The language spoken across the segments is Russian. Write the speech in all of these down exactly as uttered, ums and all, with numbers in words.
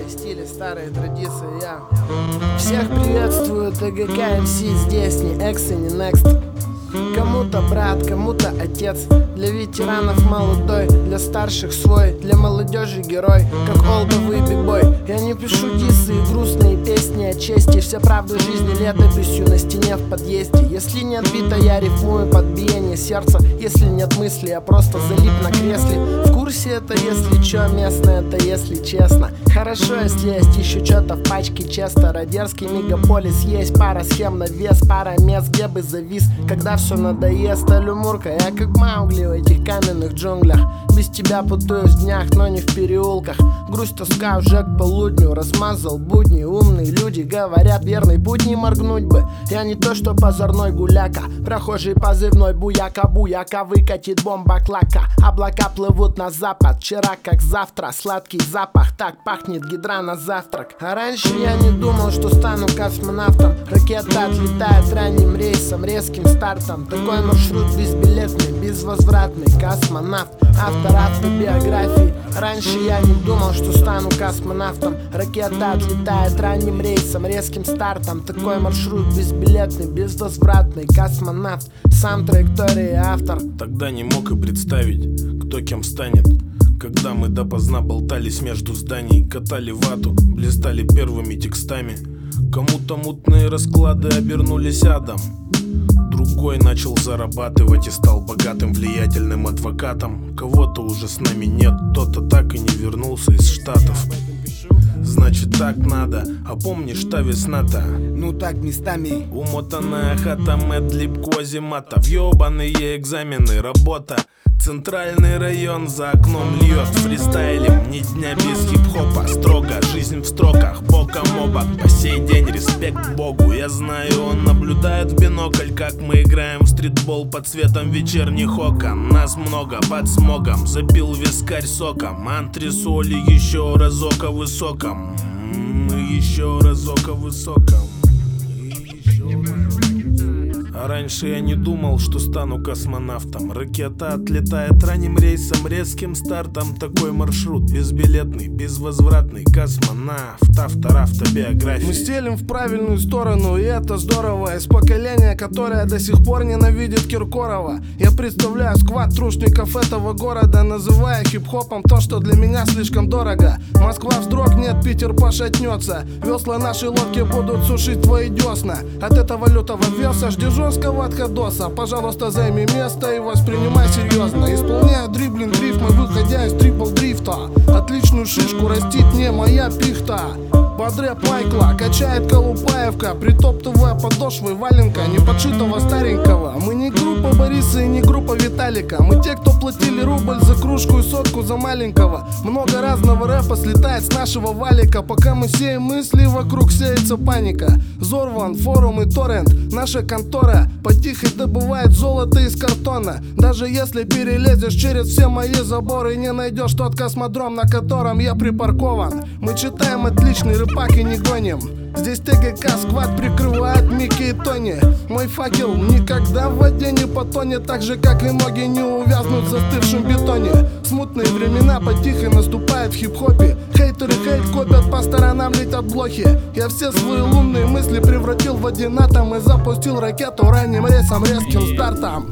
Старые стили, старые традиции, я всех приветствую, ТГК эм си здесь, не экс и не некст. Кому-то брат, кому-то отец. Для ветеранов молодой, для старших свой, для молодежи герой, как олдовый бибой. Я не пишу дисы и грустные песни о чести. Вся правда жизни летописью на стене в подъезде. Если нет бита, я рифмую под биение сердца. Если нет мысли, я просто залип на кресле. В курсе это если чё, местно это если честно. Хорошо, если есть еще что-то в пачке Честера. Дерзкий мегаполис, есть пара схем на вес, пара мест, где бы завис, когда все надоест. Алюмурка, я как Маугли в этих каменных джунглях. Без тебя путаюсь в днях, но не в переулках. Грусть, тоска уже к полудню размазал будни. Умные люди говорят, верный путь не моргнуть бы. Я не то что позорной гуляка, прохожий позывной буяка. Буяка выкатит бомба клака. Облака плывут на запад, вчера как завтра. Сладкий запах, так пахнет гидра на завтрак. А раньше я не думал, что стану космонавтом. Ракета отлетает ранним рейсом, резким стартом. Такой маршрут безбилетный, безвозвратный. Космонавт, автор автобиографии. Раньше я не думал, что стану космонавтом. Ракета отлетает ранним рейсом, резким стартом. Такой маршрут безбилетный, безвозвратный. Космонавт, сам траектория и автор. Тогда не мог и представить, кто кем станет. Когда мы допоздна болтались между зданий, катали вату, блистали первыми текстами. Кому-то мутные расклады обернулись адом. Другой начал зарабатывать и стал богатым, влиятельным адвокатом. Кого-то уже с нами нет, кто-то так и не вернулся из Штатов. Значит так надо, а помнишь та весна-то? Ну так местами. Умотанная хата, медлиб квазимата, въебаные экзамены, работа. Центральный район за окном льет фристайлем. Ни дня без хип-хопа, строго жизнь в строках, боком о бок. По сей день респект Богу. Я знаю, он наблюдает в бинокль, как мы играем в стритбол под светом вечерних окон. Нас много под смогом, запил вискарь соком. Антресоли еще разок о высоком. Еще разок о высоком. А раньше я не думал, что стану космонавтом. Ракета отлетает ранним рейсом, резким стартом. Такой маршрут безбилетный, безвозвратный. Космонавт, автор автобиографии. Мы стелим в правильную сторону, и это здорово. Из поколения, которое до сих пор ненавидит Киркорова. Я представляю сквад трушников этого города, называя хип-хопом то, что для меня слишком дорого. Москва вздрогнет, Питер пошатнется. Весла нашей лодки будут сушить твои десна. От этого лютого веса жди жесткого отходоса. Пожалуйста, займи место и воспринимай серьезно. Исполняю дриблинг рифмы, выходя из трипл-дрифта. Отличную шишку растит не моя пихта. Бодре Майкла качает Колупаевка, притоптывая подошвы валенка неподшитого старенького. Мы не группа Бориса и не группа Виталика. Мы те, кто платили рубль за кружку и сотку за маленького. Много разного рэпа слетает с нашего валика. Пока мы сеем мысли, вокруг сеется паника. Зорван, форум и торрент. Наша контора потихо добывает золото из картона. Даже если перелезешь через все мои заборы, не найдешь тот космодром, на котором я припаркован. Мы читаем отличный рэпак и не гоним. Здесь ТГК сквад прикрывает Микки и Тони. Мой факел никогда в воде не потонет, так же как и ноги не увязнут в застывшем бетоне. Смутные времена потихо наступают в хип-хопе. Хейтеры хейт копят, по сторонам летят блохи. Я все свои лунные мысли превратил в один атом и запустил ракету ранним рейсом, резким стартом.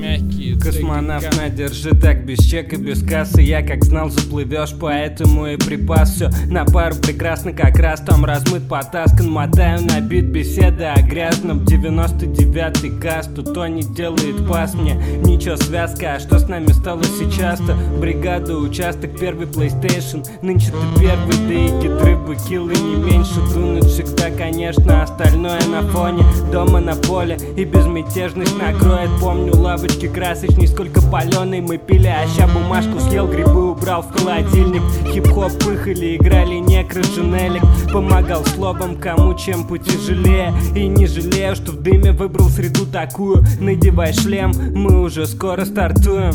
Космонавт, на, держи так, без чека, без кассы. Я как знал, заплывешь, поэтому и припас все на пару прекрасно, как раз там размыт, потаскан. Мотаю на бит беседы о грязном. Девяносто девятый каст, тут Тони делает пас мне. Ничего, связка, а что с нами стало сейчас-то? Бригада, участок, первый PlayStation. Нынче ты первый, да и гидры бы киллы не меньше. Дунуть всегда, конечно, остальное на фоне. Дома на поле и безмятежность накроет. Помню лавочки красочней, сколько паленой мы пили, а ща бумажку съел, грибы убрал в холодильник. Хип-хоп пыхали, играли некроженелик. Помогал словом, кому чем потяжелее. И не жалею, что в дыме выбрал среду такую. Надевай шлем, мы уже скоро стартуем.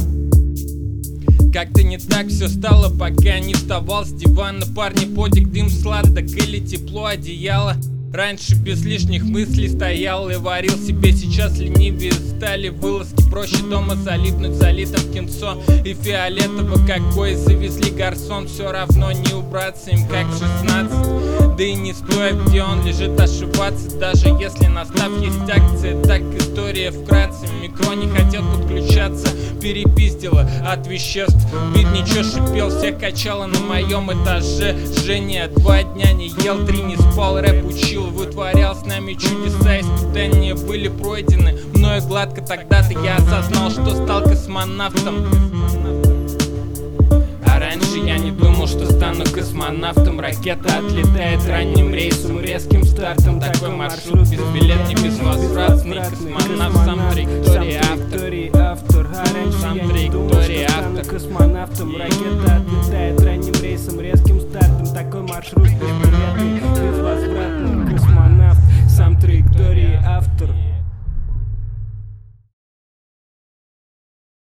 Как-то не так все стало, пока не вставал с дивана. Парни, подик, дым, сладок или тепло одеяла. Раньше без лишних мыслей стоял и варил себе, сейчас ленивее стали вылазки. Проще дома залипнуть залитым в кинцо и фиолетово какой завезли гарсон. Все равно не убраться им как в шестнадцать. Да и не стоит, где он лежит, ошибаться. Даже если на став есть акция, так история вкратце. Микро не хотел подключаться, перепиздило от веществ. Вид ничего шипел, всех качало на моем этаже. Женя два дня не ел, три не спал, рэп учил, вытворял с нами чудеса. Испытания были пройдены мною гладко. Тогда-то я осознал, что стал космонавтом. А раньше я не думал, что стану космонавтом. Ракета отлетает ранним рейсом, резким стартом. Такой маршрут безбилетный, безвозвратный. Космонавт, сам траектория автор. Сам траектория автор.